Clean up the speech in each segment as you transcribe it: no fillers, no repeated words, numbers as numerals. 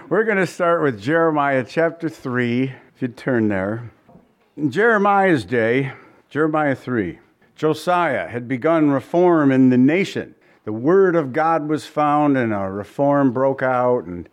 We're going to start with Jeremiah chapter 3, if you turn there. In Jeremiah's day, Jeremiah 3, Josiah had begun reform in the nation. The word of God was found and a reform broke out and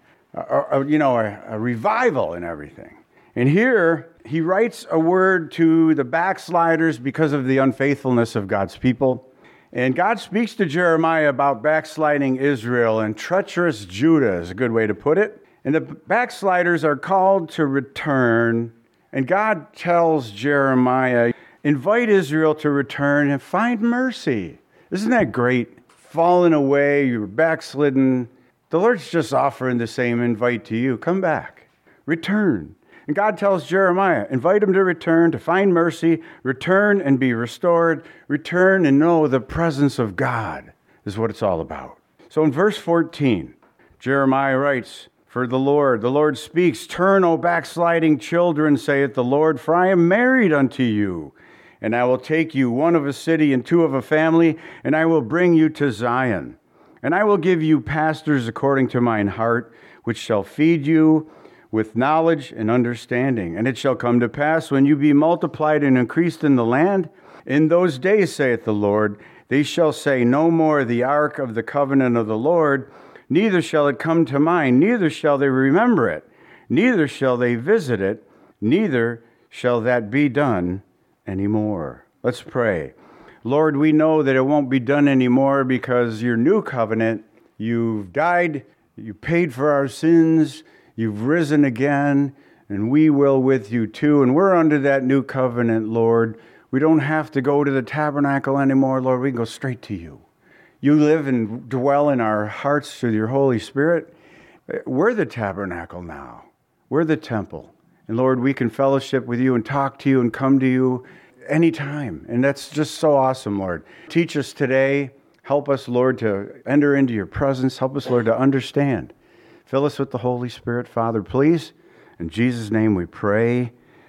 a revival and everything. And here he writes a word to the backsliders because of the unfaithfulness of God's people. And God speaks to Jeremiah about backsliding Israel, and treacherous Judah is a good way to put it. And the backsliders are called to return. And God tells Jeremiah, invite Israel to return and find mercy. Isn't that great? Fallen away, you're backslidden. The Lord's just offering the same invite to you. Come back. Return. And God tells Jeremiah, invite him to return, to find mercy, return and be restored, return and know the presence of God is what it's all about. So in verse 14, Jeremiah writes, for the Lord speaks, turn, O backsliding children, saith the Lord, for I am married unto you. And I will take you, one of a city and two of a family, and I will bring you to Zion. And I will give you pastors according to mine heart, which shall feed you with knowledge and understanding. And it shall come to pass, when you be multiplied and increased in the land, in those days, saith the Lord, they shall say no more the ark of the covenant of the Lord, neither shall it come to mind, neither shall they remember it, neither shall they visit it, neither shall that be done anymore. Let's pray. Lord, we know that it won't be done anymore because your new covenant, you've died, you paid for our sins, you've risen again, and we will with you too. And we're under that new covenant, Lord. We don't have to go to the tabernacle anymore, Lord. We can go straight to you. You live and dwell in our hearts through your Holy Spirit. We're the tabernacle now. We're the temple. And Lord, we can fellowship with you and talk to you and come to you anytime. And that's just so awesome, Lord. Teach us today. Help us, Lord, to enter into your presence. Help us, Lord, to understand. Fill us with the Holy Spirit, Father, please. In Jesus' name we pray.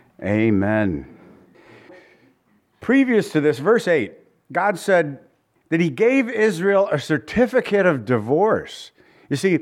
Amen. Previous to this, verse 8, God said that he gave Israel a certificate of divorce. You see,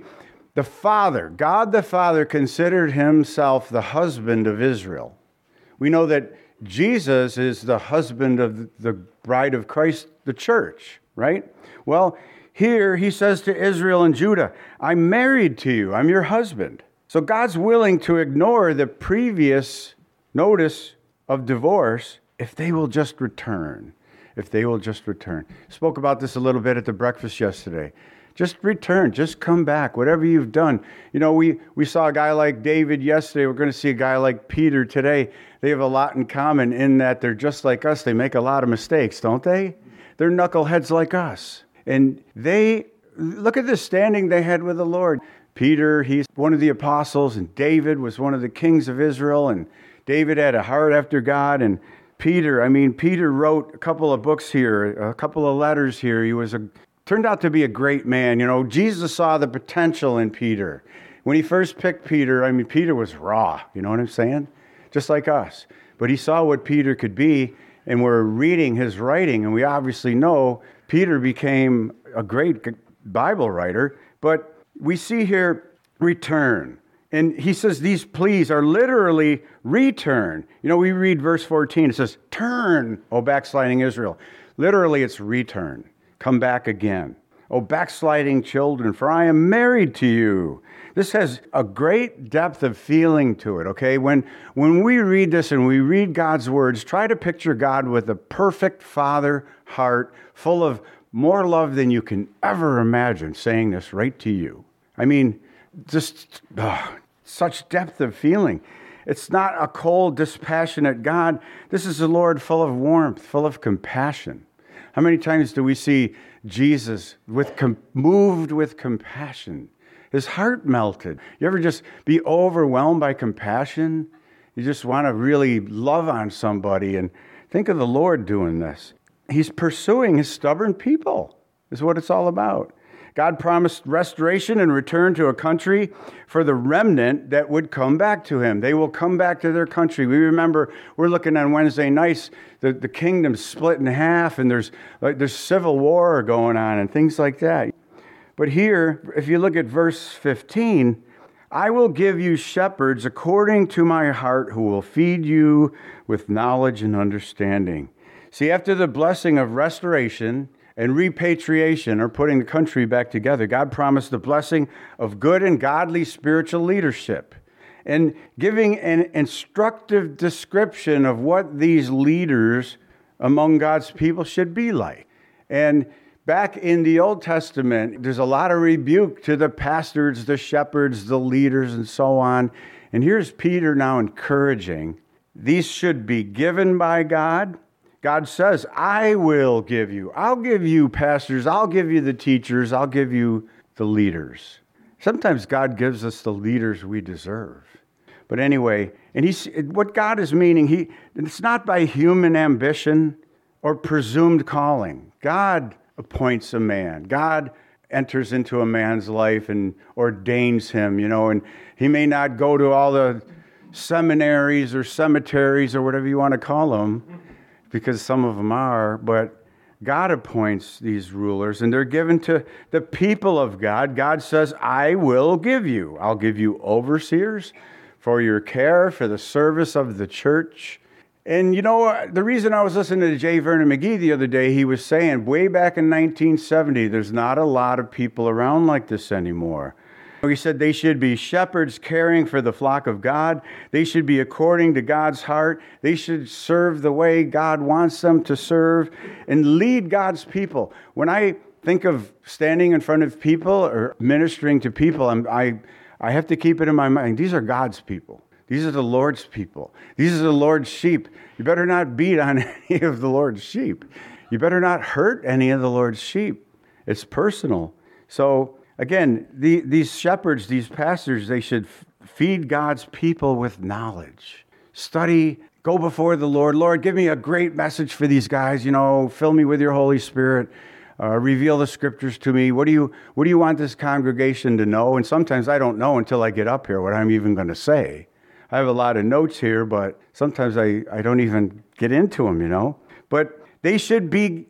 God the Father considered himself the husband of Israel. We know that Jesus is the husband of the bride of Christ, the church, right? Well, here he says to Israel and Judah, I'm married to you, I'm your husband. So God's willing to ignore the previous notice of divorce if they will just return. If they will just return. Spoke about this a little bit at the breakfast yesterday. Just return, just come back, whatever you've done. You know, we saw a guy like David yesterday. We're going to see a guy like Peter today. They have a lot in common in that they're just like us. They make a lot of mistakes, don't they? They're knuckleheads like us. And they, look at the standing they had with the Lord. Peter, he's one of the apostles, and David was one of the kings of Israel, and David had a heart after God, and Peter wrote a couple of books here, a couple of letters here. He turned out to be a great man. You know, Jesus saw the potential in Peter. When he first picked Peter, Peter was raw, you know what I'm saying? Just like us. But he saw what Peter could be, and we're reading his writing, and we obviously know Peter became a great Bible writer, but we see here return. And he says these pleas are literally return. You know, we read verse 14. It says, turn, O backsliding Israel. Literally, it's return. Come back again. O backsliding children, for I am married to you. This has a great depth of feeling to it, okay? When we read this and we read God's words, try to picture God with a perfect father heart, full of more love than you can ever imagine, saying this right to you. Such depth of feeling. It's not a cold, dispassionate God. This is a Lord full of warmth, full of compassion. How many times do we see Jesus moved with compassion? His heart melted. You ever just be overwhelmed by compassion? You just want to really love on somebody, and think of the Lord doing this. He's pursuing his stubborn people, is what it's all about. God promised restoration and return to a country for the remnant that would come back to him. They will come back to their country. We remember, we're looking on Wednesday nights, the kingdom's split in half, and there's civil war going on and things like that. But here, if you look at verse 15, I will give you shepherds according to my heart who will feed you with knowledge and understanding. See, after the blessing of restoration and repatriation, or putting the country back together, God promised the blessing of good and godly spiritual leadership and giving an instructive description of what these leaders among God's people should be like. And back in the Old Testament, there's a lot of rebuke to the pastors, the shepherds, the leaders, and so on. And here's Peter now encouraging. These should be given by God. God says, I will give you. I'll give you pastors. I'll give you the teachers. I'll give you the leaders. Sometimes God gives us the leaders we deserve. But anyway, and what God is meaning, it's not by human ambition or presumed calling. God appoints a man. God enters into a man's life and ordains him, and he may not go to all the seminaries or cemeteries or whatever you want to call them, because some of them are, but God appoints these rulers, and they're given to the people of God. God says, I will give you. I'll give you overseers for your care, for the service of the church. And the reason I was listening to J. Vernon McGee the other day, he was saying way back in 1970, there's not a lot of people around like this anymore. He said they should be shepherds caring for the flock of God. They should be according to God's heart. They should serve the way God wants them to serve and lead God's people. When I think of standing in front of people or ministering to people, I have to keep it in my mind. These are God's people. These are the Lord's people. These are the Lord's sheep. You better not beat on any of the Lord's sheep. You better not hurt any of the Lord's sheep. It's personal. So again, these shepherds, these pastors, they should feed God's people with knowledge. Study, go before the Lord. Lord, give me a great message for these guys. Fill me with your Holy Spirit. Reveal the scriptures to me. What do you want this congregation to know? And sometimes I don't know until I get up here what I'm even going to say. I have a lot of notes here, but sometimes I don't even get into them, But they should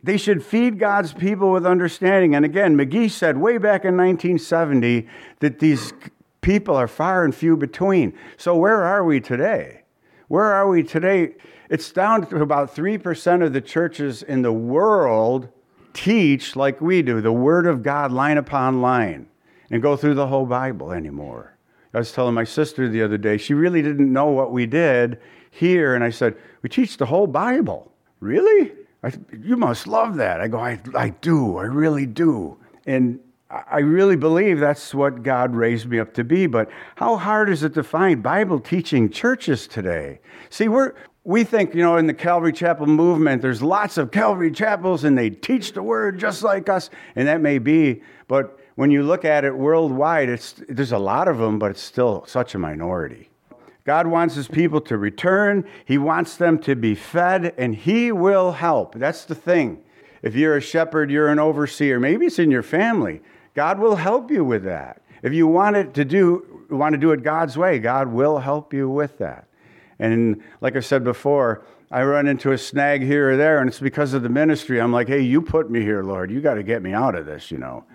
feed God's people with understanding. And again, McGee said way back in 1970 that these people are far and few between. So where are we today? Where are we today? It's down to about 3% of the churches in the world teach like we do, the Word of God line upon line, and go through the whole Bible anymore. I was telling my sister the other day, she really didn't know what we did here, and I said, we teach the whole Bible. Really? You must love that. I go, I do. I really do. And I really believe that's what God raised me up to be. But how hard is it to find Bible teaching churches today? See, we think, in the Calvary Chapel movement, there's lots of Calvary Chapels and they teach the Word just like us. And that may be, but when you look at it worldwide, there's a lot of them, but it's still such a minority. God wants his people to return. He wants them to be fed, and he will help. That's the thing. If you're a shepherd, you're an overseer. Maybe it's in your family. God will help you with that. If you want to do it God's way, God will help you with that. And like I said before, I run into a snag here or there, and it's because of the ministry. I'm like, hey, you put me here, Lord. You got to get me out of this,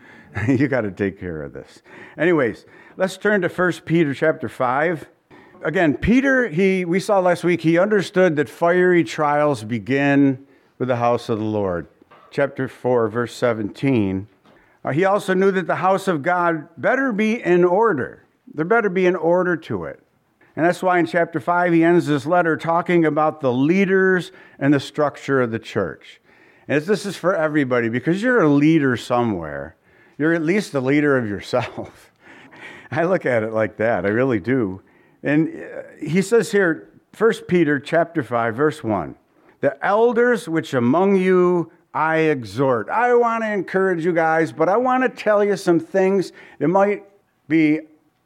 You got to take care of this. Anyways, let's turn to 1 Peter chapter 5. Again, Peter, we saw last week, he understood that fiery trials begin with the house of the Lord. Chapter 4, verse 17. He also knew that the house of God better be in order. There better be an order to it. And that's why in chapter 5, he ends this letter talking about the leaders and the structure of the church. And this is for everybody, because you're a leader somewhere. You're at least the leader of yourself. I look at it like that. I really do. And he says here, 1 Peter chapter 5, verse 1, the elders which among you I exhort. I want to encourage you guys, but I want to tell you some things that might be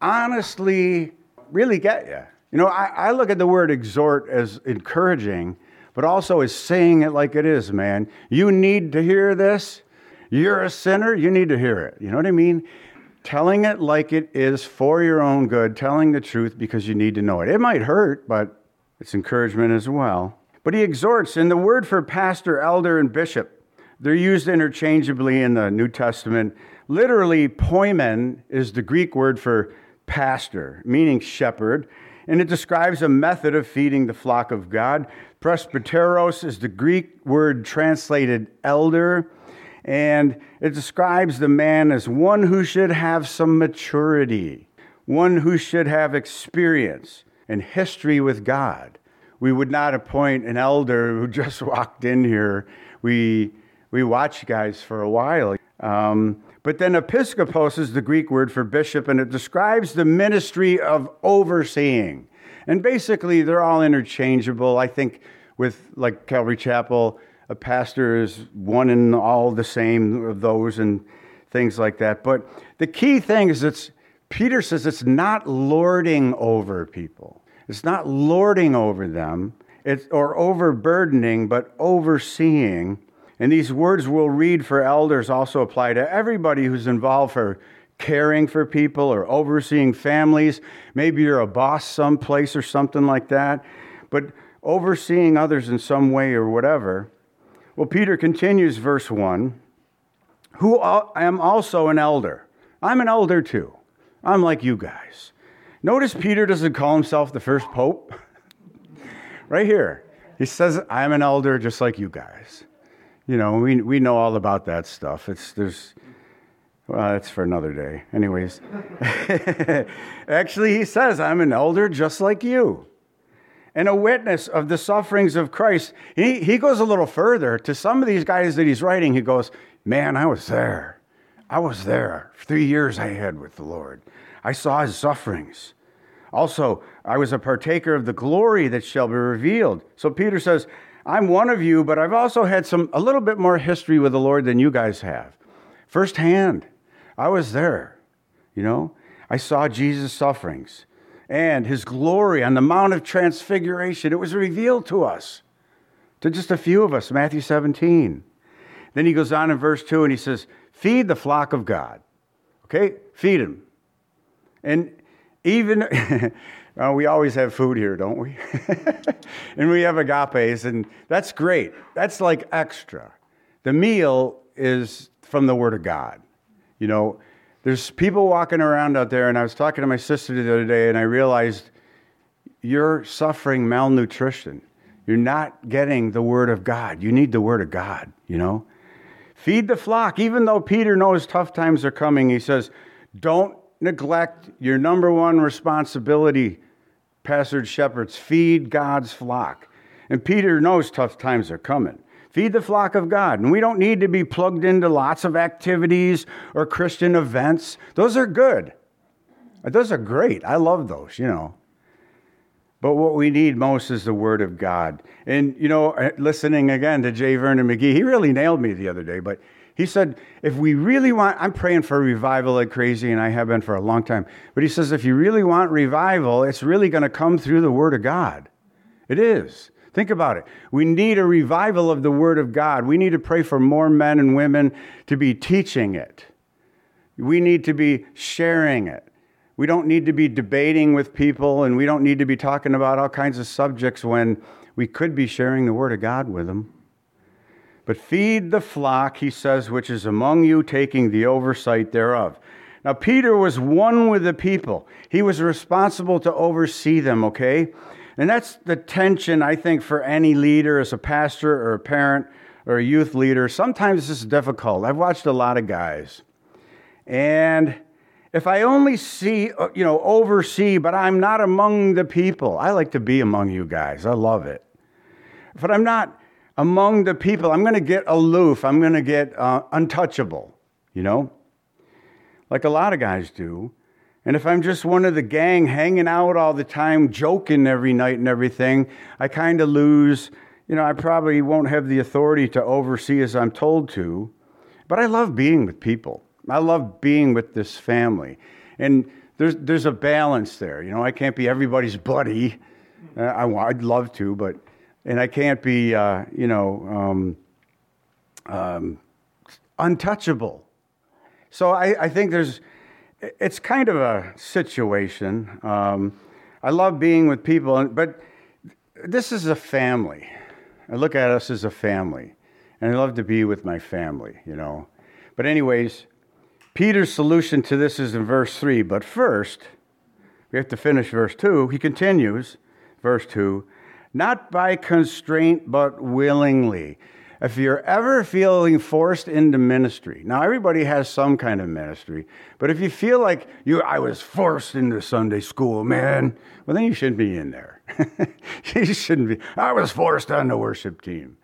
honestly really get you. I look at the word exhort as encouraging, but also as saying it like it is, man. You need to hear this. You're a sinner. You need to hear it. You know what I mean? Telling it like it is for your own good, telling the truth because you need to know it. It might hurt, but it's encouragement as well. But he exhorts, and the word for pastor, elder, and bishop, they're used interchangeably in the New Testament. Literally, poimen is the Greek word for pastor, meaning shepherd, and it describes a method of feeding the flock of God. Presbyteros is the Greek word translated elder, and it describes the man as one who should have some maturity, one who should have experience and history with God. We would not appoint an elder who just walked in here. We watch guys for a while. But then episkopos is the Greek word for bishop, and it describes the ministry of overseeing. And basically, they're all interchangeable. I think with like Calvary Chapel, a pastor is one and all the same of those and things like that. But the key thing is Peter says it's not lording over people. It's not lording over them or overburdening, but overseeing. And these words we'll read for elders also apply to everybody who's involved for caring for people or overseeing families. Maybe you're a boss someplace or something like that, but overseeing others in some way or whatever. Well, Peter continues, verse 1, who am also an elder. I'm an elder too. I'm like you guys. Notice Peter doesn't call himself the first pope. Right here, he says, I'm an elder just like you guys. You know, we know all about that stuff. It's for another day. Anyways, actually, he says, I'm an elder just like you, and a witness of the sufferings of Christ. He goes a little further. To some of these guys that he's writing, he goes, man, I was there. 3 years I had with the Lord. I saw his sufferings. Also, I was a partaker of the glory that shall be revealed. So Peter says, I'm one of you, but I've also had a little bit more history with the Lord than you guys have. Firsthand, I was there, you know. I saw Jesus' sufferings and his glory on the Mount of Transfiguration. It was revealed to us, to just a few of us, Matthew 17. Then he goes on in verse 2 and he says, feed the flock of God. Okay, feed them. And even, we always have food here, don't we? And we have agapes, and that's great. That's like extra. The meal is from the Word of God. You know, there's people walking around out there, and I was talking to my sister the other day, and I realized you're suffering malnutrition. You're not getting the Word of God. You need the Word of God, you know. Feed the flock. Even though Peter knows tough times are coming, he says, don't neglect your number one responsibility, pastored shepherds. Feed God's flock. And Peter knows tough times are coming. Feed the flock of God. And we don't need to be plugged into lots of activities or Christian events. Those are good. Those are great. I love those, you know. But what we need most is the Word of God. And, you know, listening again to J. Vernon McGee, he really nailed me the other day, but he said, if we really want, I'm praying for revival like crazy, and I have been for a long time, but he says, if you really want revival, it's really going to come through the Word of God. It is. Think about it. We need a revival of the Word of God. We need to pray for more men and women to be teaching it. We need to be sharing it. We don't need to be debating with people, and we don't need to be talking about all kinds of subjects when we could be sharing the Word of God with them. But feed the flock, he says, which is among you, taking the oversight thereof. Now, Peter was one with the people. He was responsible to oversee them, okay? And that's the tension, I think, for any leader as a pastor or a parent or a youth leader. Sometimes this is difficult. I've watched a lot of guys. And if I only oversee, but I'm not among the people. I like to be among you guys. I love it. But I'm not among the people. I'm going to get aloof. I'm going to get untouchable, you know, like a lot of guys do. And if I'm just one of the gang hanging out all the time, joking every night and everything, I kind of lose, you know, I probably won't have the authority to oversee as I'm told to. But I love being with people. I love being with this family. And there's a balance there. You know, I can't be everybody's buddy. I'd love to, but... And I can't be, untouchable. So I think it's kind of a situation. I love being with people, but this is a family. I look at us as a family, and I love to be with my family, you know. But anyways, Peter's solution to this is in verse 3. But first, We have to finish verse 2. He continues, verse 2, not by constraint, but willingly. If you're ever feeling forced into ministry, now everybody has some kind of ministry, but if you feel like I was forced into Sunday school, man, well, then you shouldn't be in there. You shouldn't be. I was forced on the worship team.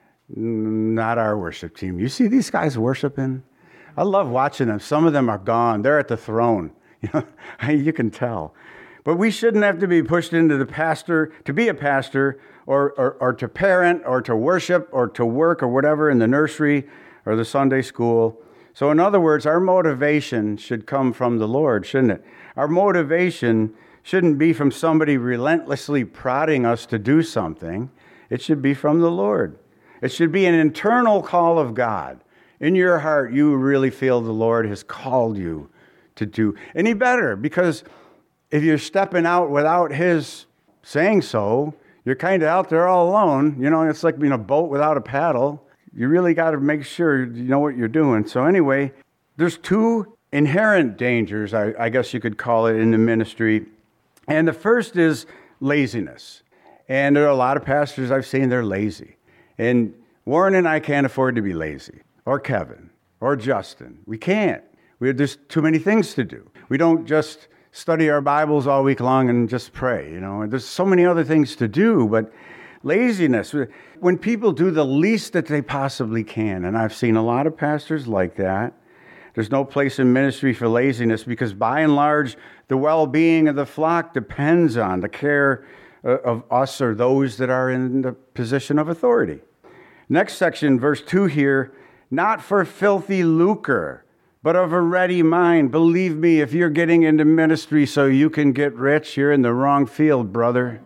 Not our worship team. You see these guys worshiping? I love watching them. Some of them are gone. They're at the throne. You can tell. But we shouldn't have to be pushed into the pastor, to be a pastor, or to parent, or to worship, or to work, or whatever in the nursery or the Sunday school. So in other words, our motivation should come from the Lord, shouldn't it? Our motivation shouldn't be from somebody relentlessly prodding us to do something. It should be from the Lord. It should be an internal call of God. In your heart, you really feel the Lord has called you to do any better, because if you're stepping out without His saying so, you're kind of out there all alone. It's like being a boat without a paddle. You really got to make sure you know what you're doing. So anyway, there's two inherent dangers, I guess you could call it, in the ministry. And the first is laziness. And there are a lot of pastors I've seen, they're lazy. And Warren and I can't afford to be lazy, or Kevin, or Justin. We can't. There's too many things to do. We don't just study our Bibles all week long and just pray, There's so many other things to do, but laziness, when people do the least that they possibly can, and I've seen a lot of pastors like that, there's no place in ministry for laziness, because by and large, the well-being of the flock depends on the care of us or those that are in the position of authority. Next section, verse 2 here, not for filthy lucre, but of a ready mind. Believe me, if you're getting into ministry so you can get rich, you're in the wrong field, brother.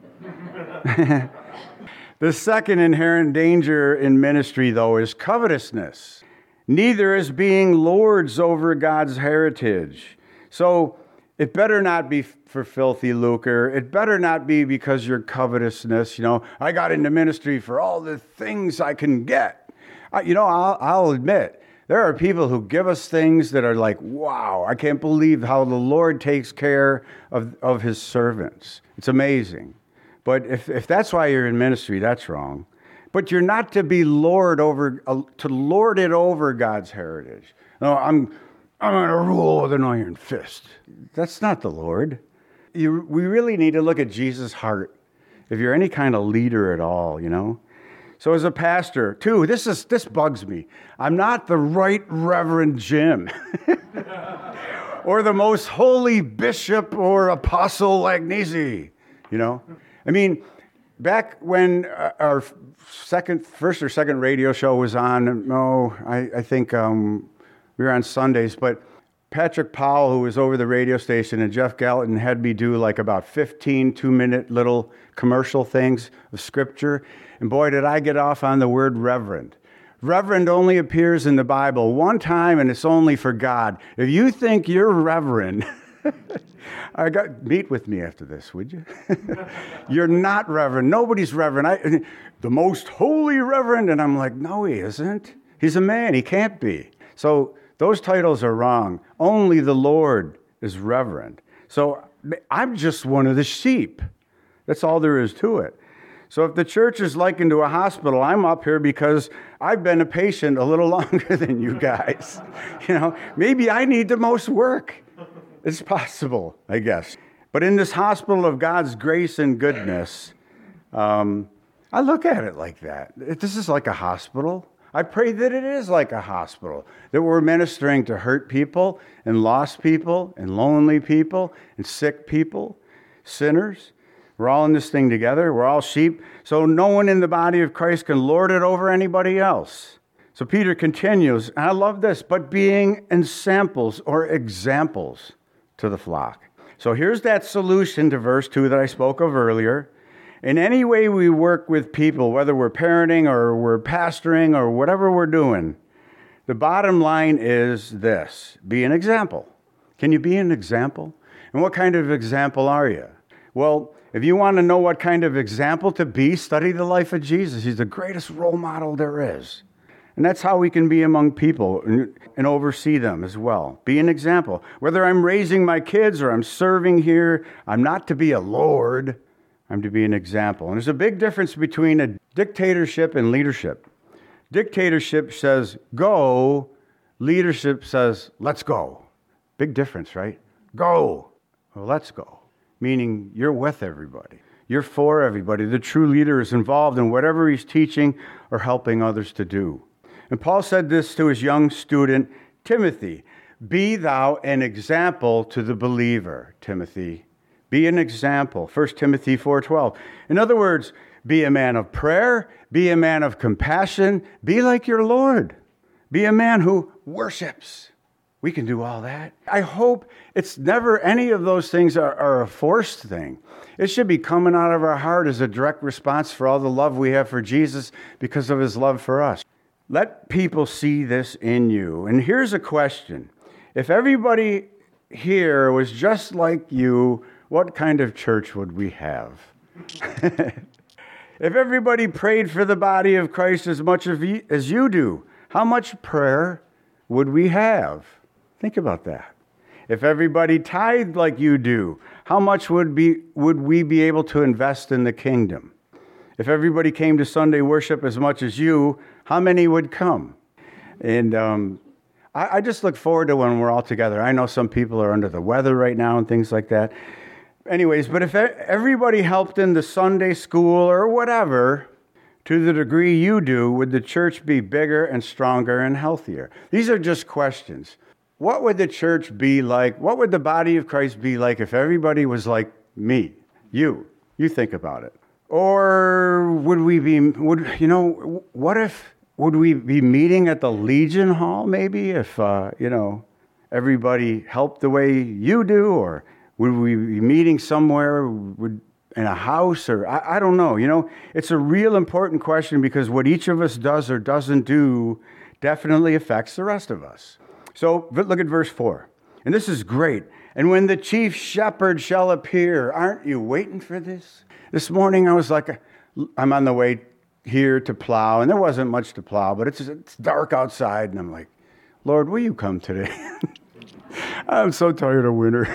The second inherent danger in ministry, though, is covetousness. Neither is being lords over God's heritage. So it better not be for filthy lucre. It better not be because you're covetousness. I got into ministry for all the things I can get. I'll admit, there are people who give us things that are like, wow, I can't believe how the Lord takes care of His servants. It's amazing. But if that's why you're in ministry, that's wrong. But you're not to be to lord it over God's heritage. No, I'm going to rule with an iron fist. That's not the Lord. We really need to look at Jesus' heart if you're any kind of leader at all, So as a pastor, too, this bugs me. I'm not the Right Reverend Jim or the most holy bishop or apostle Agnesi, I mean, back when our first or second radio show was on, I think we were on Sundays, but Patrick Powell, who was over the radio station, and Jeff Gallatin had me do like about 15 2-minute little commercial things of Scripture. And boy, did I get off on the word reverend. Reverend only appears in the Bible one time, and it's only for God. If you think you're reverend, meet with me after this, would you? You're not reverend. Nobody's reverend. The most holy reverend. And I'm like, no, he isn't. He's a man. He can't be. So those titles are wrong. Only the Lord is reverend. So I'm just one of the sheep. That's all there is to it. So if the church is likened to a hospital, I'm up here because I've been a patient a little longer than you guys. Maybe I need the most work. It's possible, I guess. But in this hospital of God's grace and goodness, I look at it like that. This is like a hospital. I pray that it is like a hospital, that we're ministering to hurt people and lost people and lonely people and sick people, sinners. We're all in this thing together. We're all sheep. So no one in the body of Christ can lord it over anybody else. So Peter continues, and I love this, but being ensamples or examples to the flock. So here's that solution to verse 2 that I spoke of earlier. In any way we work with people, whether we're parenting or we're pastoring or whatever we're doing, the bottom line is this: be an example. Can you be an example? And what kind of example are you? Well, if you want to know what kind of example to be, study the life of Jesus. He's the greatest role model there is. And that's how we can be among people and oversee them as well. Be an example. Whether I'm raising my kids or I'm serving here, I'm not to be a lord. I'm to be an example. And there's a big difference between a dictatorship and leadership. Dictatorship says, go. Leadership says, let's go. Big difference, right? Go. Well, let's go. Meaning you're with everybody. You're for everybody. The true leader is involved in whatever he's teaching or helping others to do. And Paul said this to his young student, Timothy. Be thou an example to the believer, Timothy. Be an example. 1 Timothy 4:12. In other words, be a man of prayer. Be a man of compassion. Be like your Lord. Be a man who worships. We can do all that. I hope it's never any of those things are a forced thing. It should be coming out of our heart as a direct response for all the love we have for Jesus because of his love for us. Let people see this in you. And here's a question. If everybody here was just like you, what kind of church would we have? If everybody prayed for the body of Christ as much as you do, how much prayer would we have? Think about that. If everybody tithed like you do, how much would we be able to invest in the kingdom? If everybody came to Sunday worship as much as you, how many would come? And I just look forward to when we're all together. I know some people are under the weather right now and things like that. Anyways, but if everybody helped in the Sunday school or whatever, to the degree you do, would the church be bigger and stronger and healthier? These are just questions. What would the church be like? What would the body of Christ be like if everybody was like me? You think about it. Or would we be meeting at the Legion Hall maybe if, everybody helped the way you do? Or would we be meeting somewhere in a house? Or I don't know. It's a real important question because what each of us does or doesn't do definitely affects the rest of us. So look at verse 4. And this is great. And when the chief shepherd shall appear, aren't you waiting for this? This morning I was like, I'm on the way here to plow, and there wasn't much to plow, but it's dark outside, and I'm like, Lord, will you come today? I'm so tired of winter.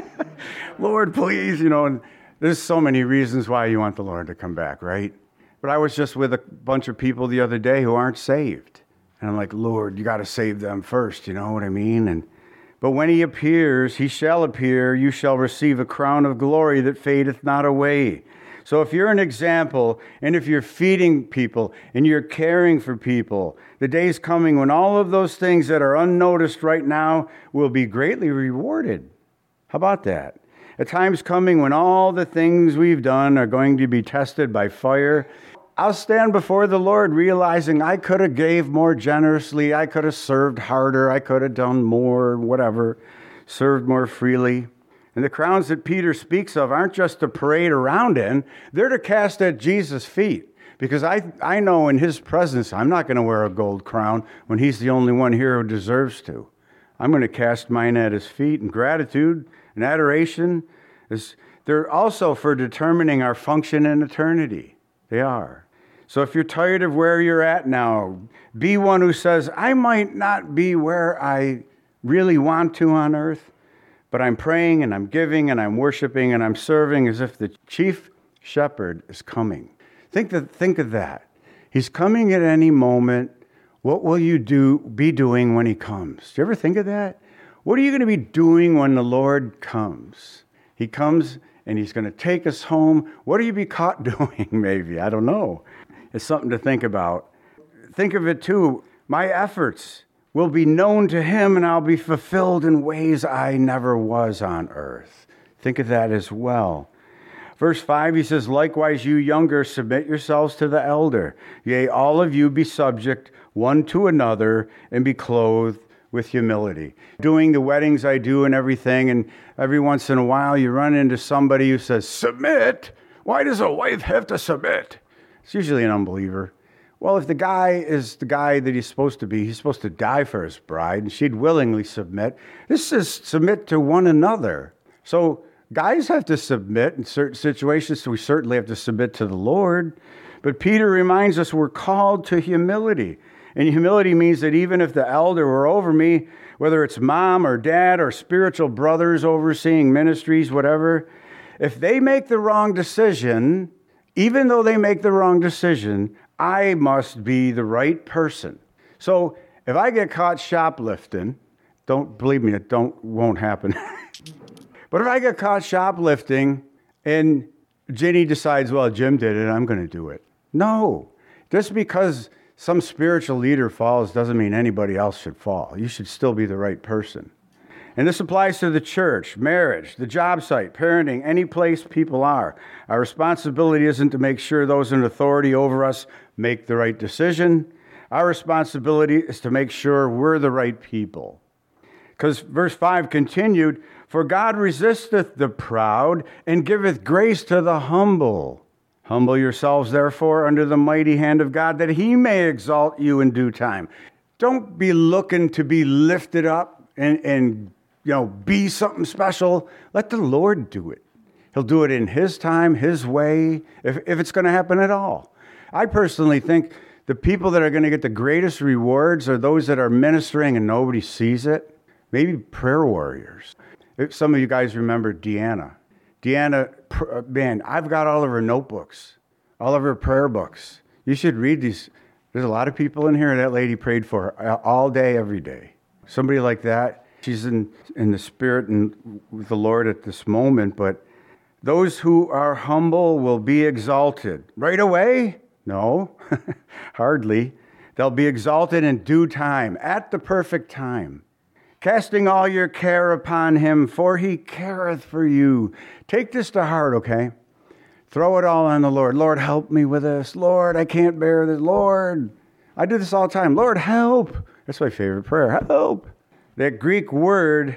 Lord, please, and there's so many reasons why you want the Lord to come back, right? But I was just with a bunch of people the other day who aren't saved. And I'm like, Lord, you got to save them first, you know what I mean? But when he appears, he shall appear, you shall receive a crown of glory that fadeth not away. So if you're an example, and if you're feeding people, and you're caring for people, the day's coming when all of those things that are unnoticed right now will be greatly rewarded. How about that? A time's coming when all the things we've done are going to be tested by fire. I'll stand before the Lord realizing I could have gave more generously, I could have served harder, I could have done more, whatever, served more freely. And the crowns that Peter speaks of aren't just to parade around in, they're to cast at Jesus' feet. Because I know in his presence I'm not going to wear a gold crown when he's the only one here who deserves to. I'm going to cast mine at his feet in gratitude and adoration. They're also for determining our function in eternity. They are. So if you're tired of where you're at now, be one who says, I might not be where I really want to on earth, but I'm praying and I'm giving and I'm worshiping and I'm serving as if the chief shepherd is coming. Think of that. He's coming at any moment. What will you be doing when he comes? Do you ever think of that? What are you going to be doing when the Lord comes? He comes and he's going to take us home. What will you be caught doing, maybe? I don't know. It's something to think about. Think of it, too. My efforts will be known to him, and I'll be fulfilled in ways I never was on earth. Think of that as well. Verse 5, he says, likewise, you younger, submit yourselves to the elder. Yea, all of you be subject one to another, and be clothed with humility. Doing the weddings I do and everything, and every once in a while you run into somebody who says, submit? Why does a wife have to submit? It's usually an unbeliever. Well, if the guy is the guy that he's supposed to die for his bride, and she'd willingly submit. This is submit to one another. So guys have to submit in certain situations, so we certainly have to submit to the Lord. But Peter reminds us we're called to humility. And humility means that even if the elder were over me, whether it's mom or dad or spiritual brothers overseeing ministries, whatever, if they make the wrong decision, even though they make the wrong decision, I must be the right person. So if I get caught shoplifting, don't believe me, won't happen. But if I get caught shoplifting and Ginny decides, well, Jim did it, I'm going to do it. No. Just because some spiritual leader falls doesn't mean anybody else should fall. You should still be the right person. And this applies to the church, marriage, the job site, parenting, any place people are. Our responsibility isn't to make sure those in authority over us make the right decision. Our responsibility is to make sure we're the right people. Because verse 5 continued, for God resisteth the proud and giveth grace to the humble. Humble yourselves, therefore, under the mighty hand of God, that he may exalt you in due time. Don't be looking to be lifted up and be something special. Let the Lord do it. He'll do it in his time, his way, if it's going to happen at all. I personally think the people that are going to get the greatest rewards are those that are ministering and nobody sees it. Maybe prayer warriors. Some of you guys remember Deanna. Deanna, man, I've got all of her notebooks, all of her prayer books. You should read these. There's a lot of people in here that lady prayed for all day, every day. Somebody like that. She's in the Spirit and with the Lord at this moment. But those who are humble will be exalted. Right away? No, hardly. They'll be exalted in due time, at the perfect time. Casting all your care upon him, for he careth for you. Take this to heart, okay? Throw it all on the Lord. Lord, help me with this. Lord, I can't bear this. Lord, I do this all the time. Lord, help. That's my favorite prayer. Help. That Greek word,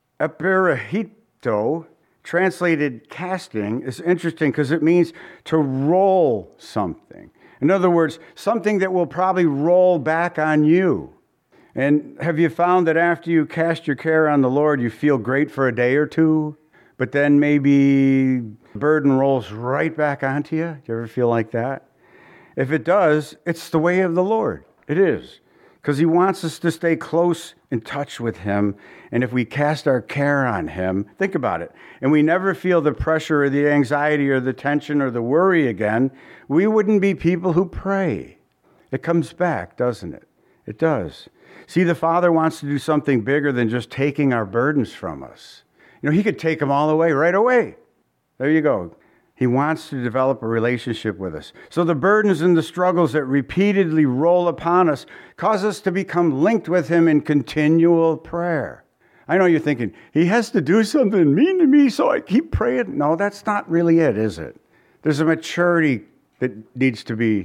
epirahito, translated casting, is interesting because it means to roll something. In other words, something that will probably roll back on you. And have you found that after you cast your care on the Lord, you feel great for a day or two, but then maybe the burden rolls right back onto you? Do you ever feel like that? If it does, it's the way of the Lord. It is. Because he wants us to stay close in touch with him. And if we cast our care on him, think about it, and we never feel the pressure or the anxiety or the tension or the worry again, we wouldn't be people who pray. It comes back, doesn't it? It does. See, the Father wants to do something bigger than just taking our burdens from us. He could take them all away right away. There you go. He wants to develop a relationship with us. So the burdens and the struggles that repeatedly roll upon us cause us to become linked with him in continual prayer. I know you're thinking, he has to do something mean to me, so I keep praying. No, that's not really it, is it? There's a maturity that needs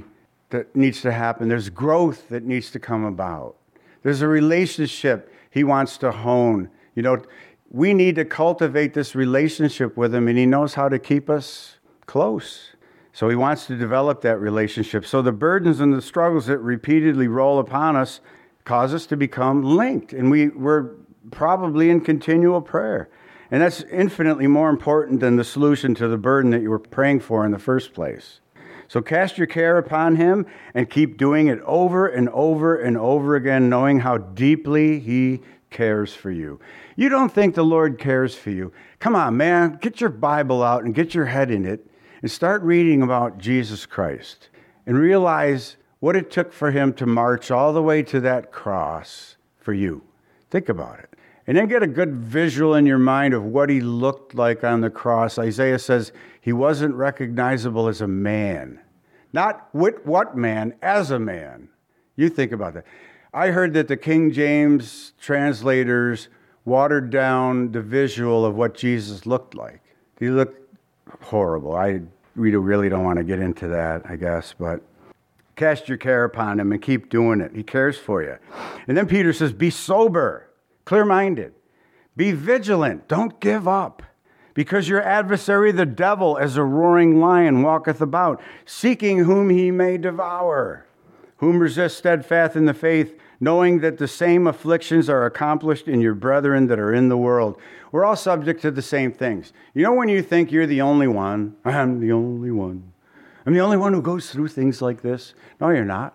to happen. There's growth that needs to come about. There's a relationship he wants to hone. We need to cultivate this relationship with him, and he knows how to keep us close. So he wants to develop that relationship. So the burdens and the struggles that repeatedly roll upon us cause us to become linked, and we're probably in continual prayer. And that's infinitely more important than the solution to the burden that you were praying for in the first place. So cast your care upon him and keep doing it over and over and over again, knowing how deeply he cares for you. You don't think the Lord cares for you? Come on, man, get your Bible out and get your head in it and start reading about Jesus Christ and realize what it took for him to march all the way to that cross for you. Think about it. And then get a good visual in your mind of what he looked like on the cross. Isaiah says he wasn't recognizable as a man. Not what man, as a man. You think about that. I heard that the King James translators watered down the visual of what Jesus looked like. He looked horrible. We really don't want to get into that, I guess, but cast your care upon him and keep doing it. He cares for you. And then Peter says, be sober. Clear-minded. Be vigilant. Don't give up. Because your adversary, the devil, as a roaring lion, walketh about, seeking whom he may devour. Whom resist steadfast in the faith, knowing that the same afflictions are accomplished in your brethren that are in the world. We're all subject to the same things. When you think you're the only one, I'm the only one. I'm the only one who goes through things like this. No, you're not.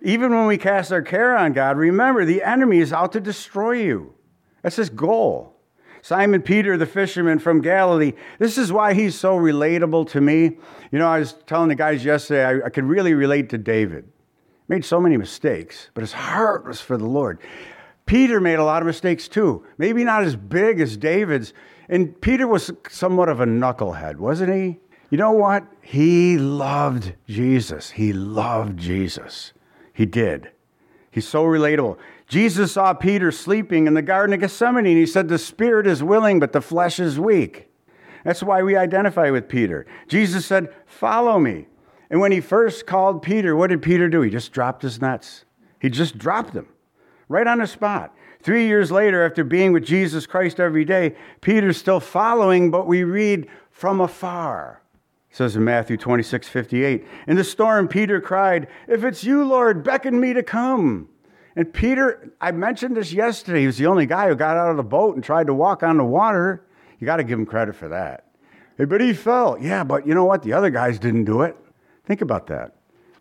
Even when we cast our care on God, remember, the enemy is out to destroy you. That's his goal. Simon Peter, the fisherman from Galilee, this is why he's so relatable to me. You know, I was telling the guys yesterday, I could really relate to David. Made so many mistakes, but his heart was for the Lord. Peter made a lot of mistakes too. Maybe not as big as David's. And Peter was somewhat of a knucklehead, wasn't he? You know what? He loved Jesus. He loved Jesus. He did. He's so relatable. Jesus saw Peter sleeping in the Garden of Gethsemane, and he said, the spirit is willing, but the flesh is weak. That's why we identify with Peter. Jesus said, follow me. And when he first called Peter, what did Peter do? He just dropped his nets. He just dropped them right on the spot. 3 years later, after being with Jesus Christ every day, Peter's still following, but we read from afar. It says in Matthew 26:58, in the storm, Peter cried, if it's you, Lord, beckon me to come. And Peter, I mentioned this yesterday, he was the only guy who got out of the boat and tried to walk on the water. You got to give him credit for that. Hey, but he fell. Yeah, but you know what? The other guys didn't do it. Think about that.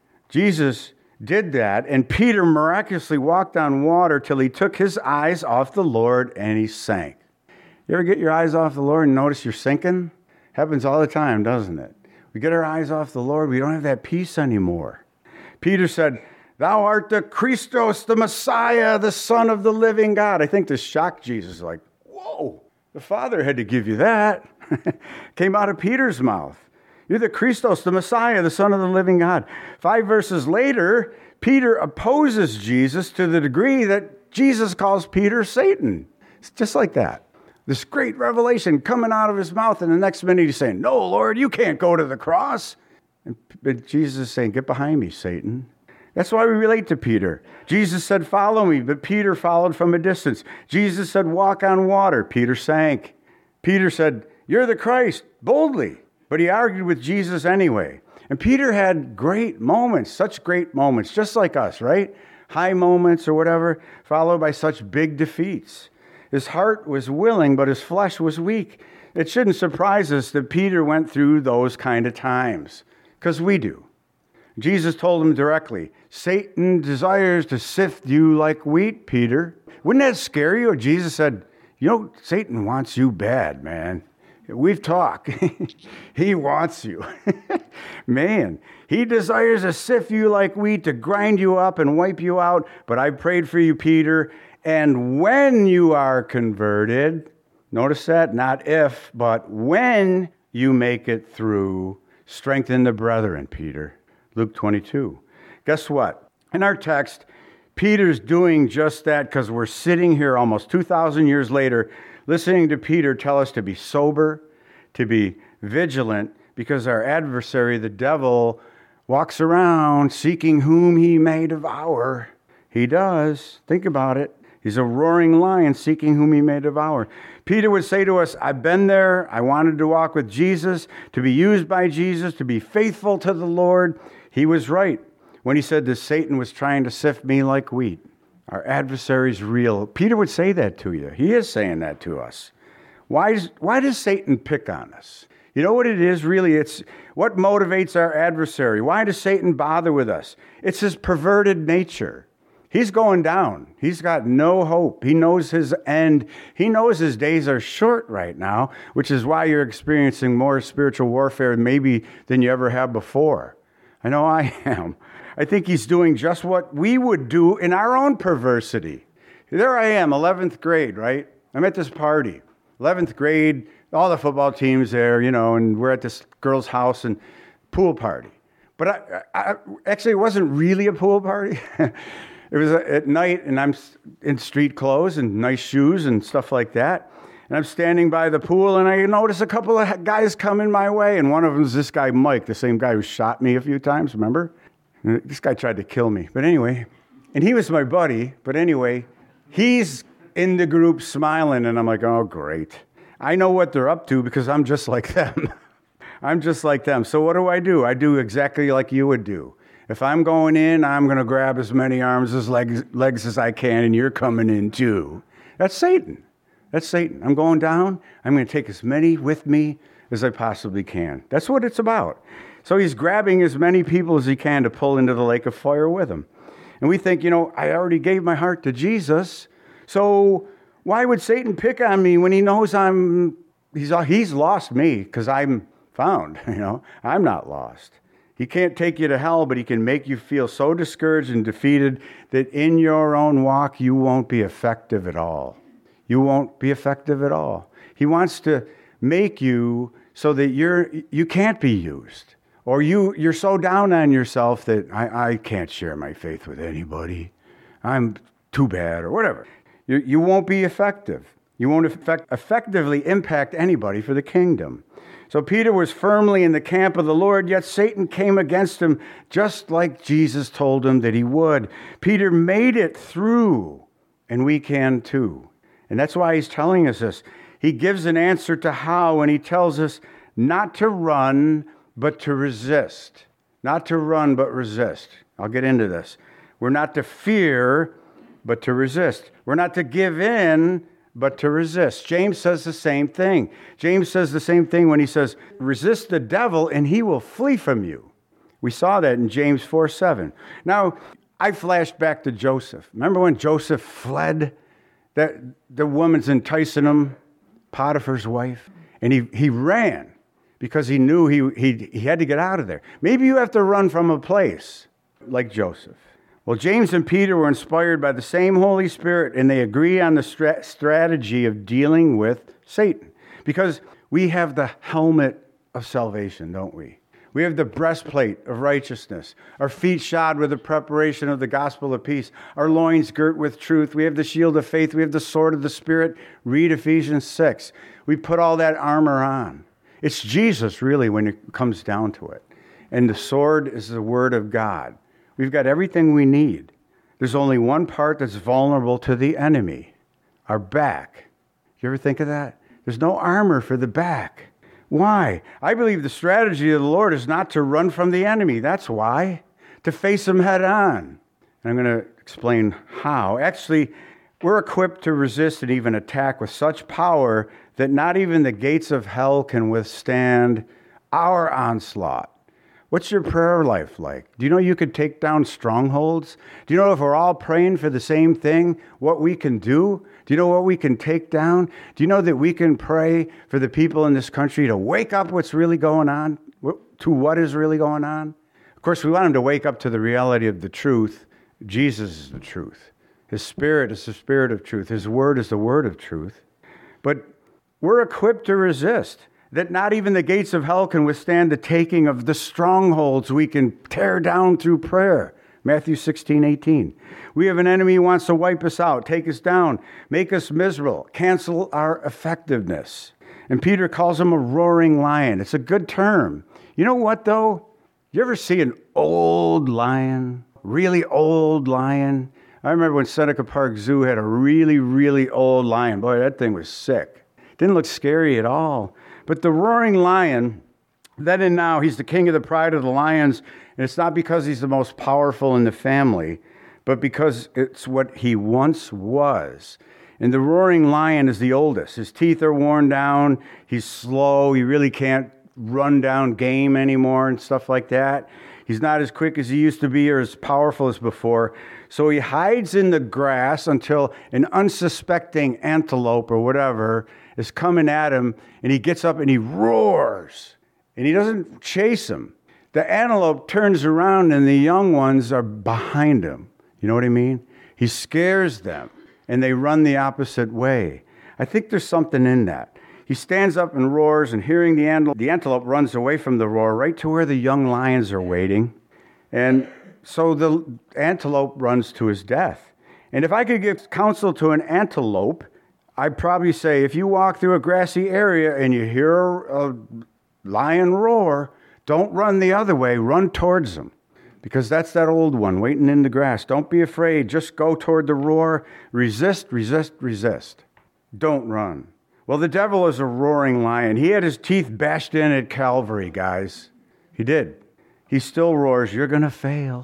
Jesus did that, and Peter miraculously walked on water till he took his eyes off the Lord and he sank. You ever get your eyes off the Lord and notice you're sinking? Happens all the time, doesn't it? We get our eyes off the Lord, we don't have that peace anymore. Peter said, thou art the Christos, the Messiah, the Son of the living God. I think this shocked Jesus, like, whoa, the Father had to give you that. Came out of Peter's mouth. You're the Christos, the Messiah, the Son of the living God. 5 verses later, Peter opposes Jesus to the degree that Jesus calls Peter Satan. It's just like that. This great revelation coming out of his mouth, and the next minute he's saying, no, Lord, you can't go to the cross. But Jesus is saying, get behind me, Satan. That's why we relate to Peter. Jesus said, follow me, but Peter followed from a distance. Jesus said, walk on water. Peter sank. Peter said, you're the Christ, boldly. But he argued with Jesus anyway. And Peter had great moments, such great moments, just like us, right? High moments or whatever, followed by such big defeats. His heart was willing, but his flesh was weak. It shouldn't surprise us that Peter went through those kind of times, because we do. Jesus told him directly, Satan desires to sift you like wheat, Peter. Wouldn't that scare you? Jesus said, you know, Satan wants you bad, man. We've talked. He wants you. Man, he desires to sift you like wheat, to grind you up and wipe you out. But I prayed for you, Peter. And when you are converted, notice that, not if, but when you make it through, strengthen the brethren, Peter. Luke 22. Guess what? In our text, Peter's doing just that because we're sitting here almost 2,000 years later listening to Peter tell us to be sober, to be vigilant, because our adversary, the devil, walks around seeking whom he may devour. He does. Think about it. He's a roaring lion seeking whom he may devour. Peter would say to us, I've been there. I wanted to walk with Jesus, to be used by Jesus, to be faithful to the Lord. He was right when he said that Satan was trying to sift me like wheat. Our adversary's real. Peter would say that to you. He is saying that to us. Why does Satan pick on us? You know what it is, really? It's what motivates our adversary. Why does Satan bother with us? It's his perverted nature. He's going down. He's got no hope. He knows his end. He knows his days are short right now, which is why you're experiencing more spiritual warfare maybe than you ever have before. I know I am. I think he's doing just what we would do in our own perversity. There I am, 11th grade, right? I'm at this party. 11th grade, all the football teams there, you know, and we're at this girl's house and pool party. But I actually, it wasn't really a pool party. It was at night, and I'm in street clothes and nice shoes and stuff like that. And I'm standing by the pool, and I notice a couple of guys coming my way. And one of them is this guy, Mike, the same guy who shot me a few times, remember? And this guy tried to kill me. But anyway, and he was my buddy. But anyway, he's in the group smiling, and I'm like, oh, great. I know what they're up to because I'm just like them. I'm just like them. So what do? I do exactly like you would do. If I'm going in, I'm going to grab as many arms as legs as I can, and you're coming in too. That's Satan. That's Satan. I'm going down. I'm going to take as many with me as I possibly can. That's what it's about. So he's grabbing as many people as he can to pull into the lake of fire with him. And we think, I already gave my heart to Jesus, so why would Satan pick on me when he knows he's lost me because I'm found, I'm not lost. He can't take you to hell, but he can make you feel so discouraged and defeated that in your own walk, you won't be effective at all. You won't be effective at all. He wants to make you so that you can't be used. Or you're so down on yourself that I can't share my faith with anybody. I'm too bad or whatever. You won't be effective. You won't effectively impact anybody for the kingdom. So Peter was firmly in the camp of the Lord, yet Satan came against him just like Jesus told him that he would. Peter made it through, and we can too. And that's why he's telling us this. He gives an answer to how when he tells us not to run, but to resist. Not to run, but resist. I'll get into this. We're not to fear, but to resist. We're not to give in, but to resist. James says the same thing. James says the same thing when he says, resist the devil and he will flee from you. We saw that in James 4:7. Now, I flashed back to Joseph. Remember when Joseph fled? That the woman's enticing him, Potiphar's wife, and he ran because he knew he had to get out of there. Maybe you have to run from a place like Joseph. Well, James and Peter were inspired by the same Holy Spirit, and they agree on the strategy of dealing with Satan. Because we have the helmet of salvation, don't we? We have the breastplate of righteousness, our feet shod with the preparation of the gospel of peace, our loins girt with truth. We have the shield of faith. We have the sword of the Spirit. Read Ephesians 6. We put all that armor on. It's Jesus, really, when it comes down to it. And the sword is the word of God. We've got everything we need. There's only one part that's vulnerable to the enemy, our back. You ever think of that? There's no armor for the back. Why? I believe the strategy of the Lord is not to run from the enemy. That's why. To face him head on. And I'm going to explain how. Actually, we're equipped to resist and even attack with such power that not even the gates of hell can withstand our onslaught. What's your prayer life like? Do you know you could take down strongholds? Do you know if we're all praying for the same thing, what we can do? Do you know what we can take down? Do you know that we can pray for the people in this country to wake up what's really going on, to what is really going on? Of course, we want them to wake up to the reality of the truth. Jesus is the truth. His Spirit is the Spirit of truth. His Word is the Word of truth. But we're equipped to resist. That not even the gates of hell can withstand the taking of the strongholds we can tear down through prayer. Matthew 16:18. We have an enemy who wants to wipe us out, take us down, make us miserable, cancel our effectiveness. And Peter calls him a roaring lion. It's a good term. You know what, though? You ever see an old lion? Really old lion? I remember when Seneca Park Zoo had a really, really old lion. Boy, that thing was sick. Didn't look scary at all. But the roaring lion, then and now, he's the king of the pride of the lions, and it's not because he's the most powerful in the family, but because it's what he once was. And the roaring lion is the oldest. His teeth are worn down. He's slow. He really can't run down game anymore and stuff like that. He's not as quick as he used to be or as powerful as before. So he hides in the grass until an unsuspecting antelope or whatever is coming at him, and he gets up and he roars. And he doesn't chase him. The antelope turns around and the young ones are behind him. You know what I mean? He scares them, and they run the opposite way. I think there's something in that. He stands up and roars, and hearing the antelope runs away from the roar right to where the young lions are waiting. And so the antelope runs to his death. And if I could give counsel to an antelope, I'd probably say, if you walk through a grassy area and you hear a lion roar, don't run the other way, run towards him. Because that's that old one waiting in the grass. Don't be afraid, just go toward the roar. Resist, resist, resist. Don't run. Well, the devil is a roaring lion. He had his teeth bashed in at Calvary, guys. He did. He still roars, you're going to fail.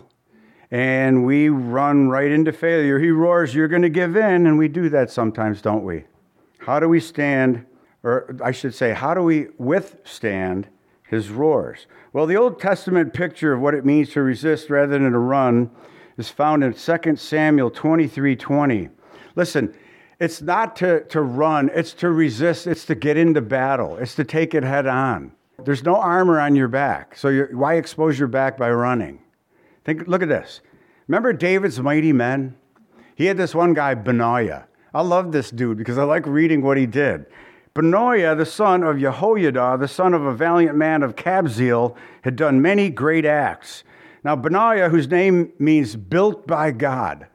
And we run right into failure. He roars, you're going to give in, and we do that sometimes, don't we? How do we stand, or I should say, how do we withstand his roars? Well, the Old Testament picture of what it means to resist rather than to run is found in 2 Samuel 23:20. Listen, it's not to run, it's to resist, it's to get into battle, it's to take it head on. There's no armor on your back, so why expose your back by running? Look at this. Remember David's mighty men? He had this one guy, Benaiah. I love this dude because I like reading what he did. Benaiah, the son of Jehoiada, the son of a valiant man of Kabzeel, had done many great acts. Now, Benaiah, whose name means built by God.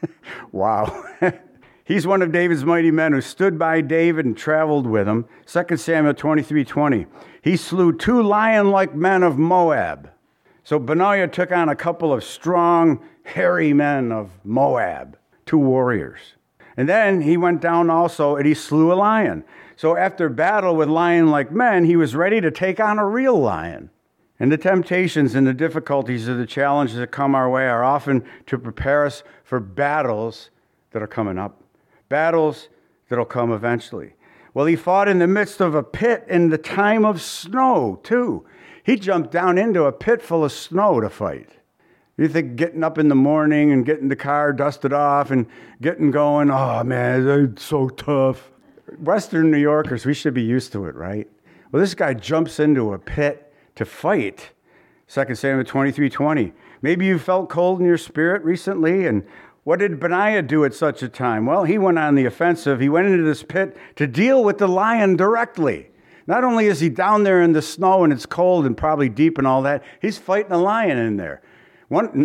Wow. He's one of David's mighty men who stood by David and traveled with him. 2 Samuel 23:20. He slew 2 lion-like men of Moab. So Benaiah took on a couple of strong, hairy men of Moab, 2 warriors. And then he went down also and he slew a lion. So after battle with lion-like men, he was ready to take on a real lion. And the temptations and the difficulties of the challenges that come our way are often to prepare us for battles that are coming up. Battles that will come eventually. Well, he fought in the midst of a pit in the time of snow, too. He jumped down into a pit full of snow to fight. You think getting up in the morning and getting the car dusted off and getting going, oh man, it's so tough. Western New Yorkers, we should be used to it, right? Well, this guy jumps into a pit to fight. 2 Samuel 23:20. Maybe you felt cold in your spirit recently, and what did Benaiah do at such a time? Well, he went on the offensive. He went into this pit to deal with the lion directly. Not only is he down there in the snow and it's cold and probably deep and all that, he's fighting a lion in there. One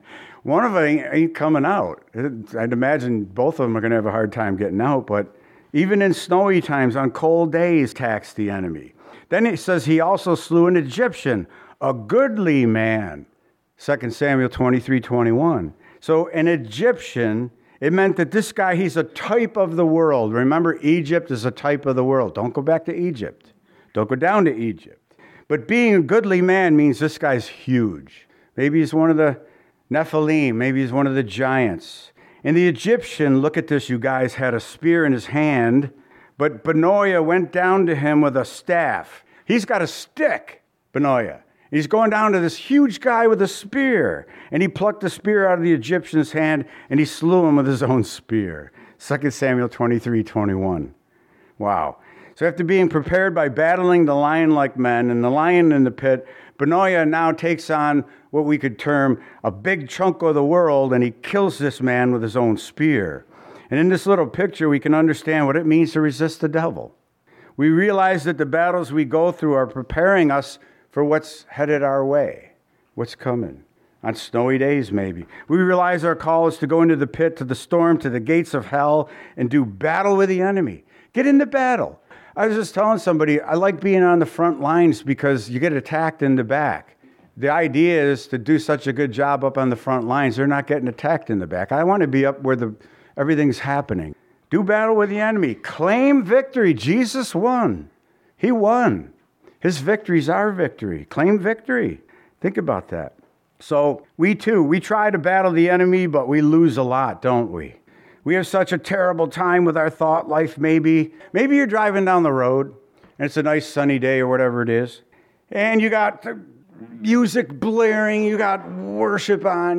of them ain't coming out. I'd imagine both of them are going to have a hard time getting out, but even in snowy times, on cold days, taxed the enemy. Then it says he also slew an Egyptian, a goodly man. 2 Samuel 23:21. So an Egyptian, it meant that this guy, he's a type of the world. Remember, Egypt is a type of the world. Don't go back to Egypt. Don't go down to Egypt. But being a goodly man means this guy's huge. Maybe he's one of the Nephilim. Maybe he's one of the giants. And the Egyptian, look at this, you guys, had a spear in his hand, but Benaiah went down to him with a staff. He's got a stick, Benaiah. He's going down to this huge guy with a spear, and he plucked the spear out of the Egyptian's hand, and he slew him with his own spear. 2 Samuel 23:21. Wow. So after being prepared by battling the lion-like men and the lion in the pit, Benaiah now takes on what we could term a big chunk of the world, and he kills this man with his own spear. And in this little picture, we can understand what it means to resist the devil. We realize that the battles we go through are preparing us for what's headed our way, what's coming. On snowy days, maybe. We realize our call is to go into the pit, to the storm, to the gates of hell, and do battle with the enemy. Get into battle. I was just telling somebody, I like being on the front lines because you get attacked in the back. The idea is to do such a good job up on the front lines, they're not getting attacked in the back. I want to be up where everything's happening. Do battle with the enemy. Claim victory. Jesus won. He won. His victory is our victory. Claim victory. Think about that. So we too, we try to battle the enemy, but we lose a lot, don't we? We have such a terrible time with our thought life, maybe. Maybe you're driving down the road, and it's a nice sunny day or whatever it is, and you got the music blaring, you got worship on,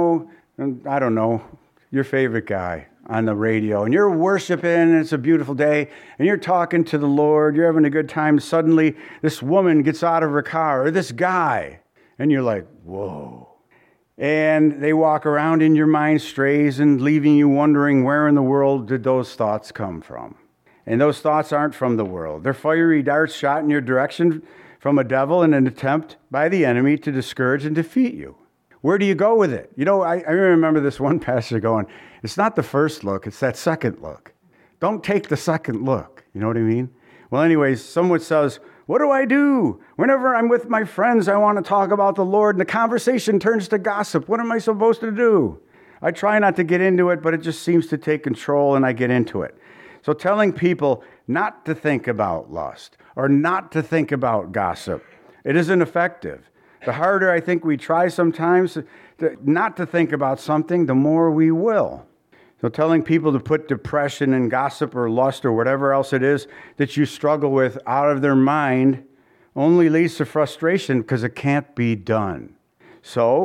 and I don't know, your favorite guy on the radio, and you're worshiping, and it's a beautiful day, and you're talking to the Lord, you're having a good time. Suddenly, this woman gets out of her car, or this guy, and you're like, whoa. And they walk around and your mind strays and leaving you wondering where in the world did those thoughts come from. And those thoughts aren't from the world. They're fiery darts shot in your direction from a devil in an attempt by the enemy to discourage and defeat you. Where do you go with it? I remember this one pastor going, it's not the first look, it's that second look. Don't take the second look. You know what I mean? Well, anyways, someone says, what do I do? Whenever I'm with my friends, I want to talk about the Lord, and the conversation turns to gossip. What am I supposed to do? I try not to get into it, but it just seems to take control, and I get into it. So telling people not to think about lust or not to think about gossip, it isn't effective. The harder I think we try sometimes not to think about something, the more we will. So telling people to put depression and gossip or lust or whatever else it is that you struggle with out of their mind only leads to frustration because it can't be done. So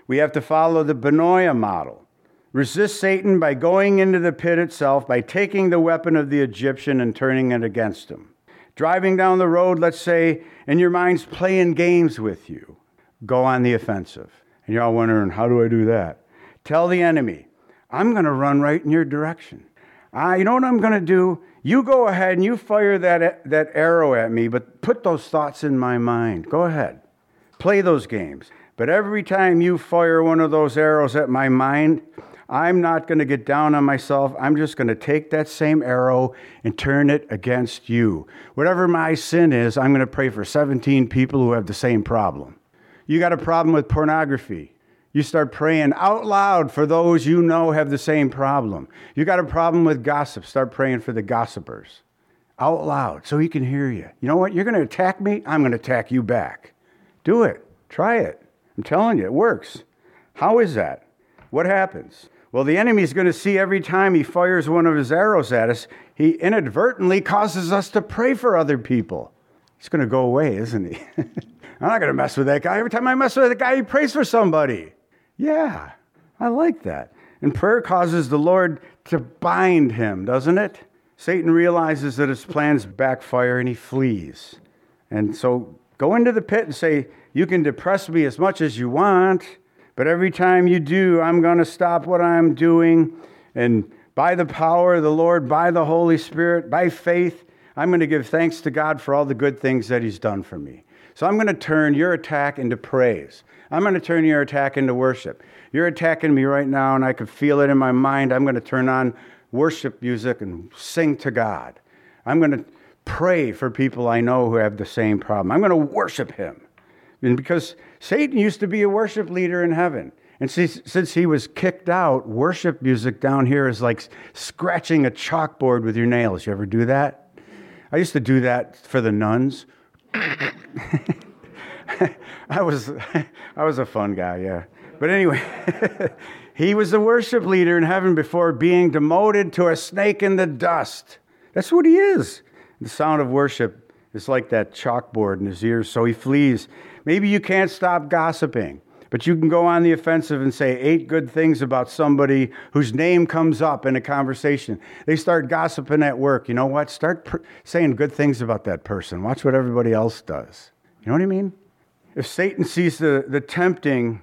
We have to follow the Benoia model. Resist Satan by going into the pit itself, by taking the weapon of the Egyptian and turning it against him. Driving down the road, let's say, and your mind's playing games with you. Go on the offensive. And you're all wondering, how do I do that? Tell the enemy, I'm going to run right in your direction. You know what I'm going to do? You go ahead and you fire that arrow at me, but put those thoughts in my mind. Go ahead. Play those games. But every time you fire one of those arrows at my mind, I'm not going to get down on myself. I'm just going to take that same arrow and turn it against you. Whatever my sin is, I'm going to pray for 17 people who have the same problem. You got a problem with pornography. You start praying out loud for those you know have the same problem. You got a problem with gossip. Start praying for the gossipers. Out loud so he can hear you. You know what? You're going to attack me. I'm going to attack you back. Do it. Try it. I'm telling you, it works. How is that? What happens? Well, the enemy's going to see every time he fires one of his arrows at us, he inadvertently causes us to pray for other people. He's going to go away, isn't he? I'm not going to mess with that guy. Every time I mess with a guy, he prays for somebody. Yeah, I like that. And prayer causes the Lord to bind him, doesn't it? Satan realizes that his plans backfire and he flees. And so go into the pit and say, you can depress me as much as you want, but every time you do, I'm going to stop what I'm doing. And by the power of the Lord, by the Holy Spirit, by faith, I'm going to give thanks to God for all the good things that he's done for me. So I'm going to turn your attack into praise. I'm going to turn your attack into worship. You're attacking me right now, and I can feel it in my mind. I'm going to turn on worship music and sing to God. I'm going to pray for people I know who have the same problem. I'm going to worship him. And because Satan used to be a worship leader in heaven. And since he was kicked out, worship music down here is like scratching a chalkboard with your nails. You ever do that? I used to do that for the nuns. I was a fun guy, yeah. But anyway, he was a worship leader in heaven before being demoted to a snake in the dust. That's what he is. The sound of worship is like that chalkboard in his ears, so he flees. Maybe you can't stop gossiping, but you can go on the offensive and say 8 good things about somebody whose name comes up in a conversation. They start gossiping at work. You know what? Start saying good things about that person. Watch what everybody else does. You know what I mean? If Satan sees that tempting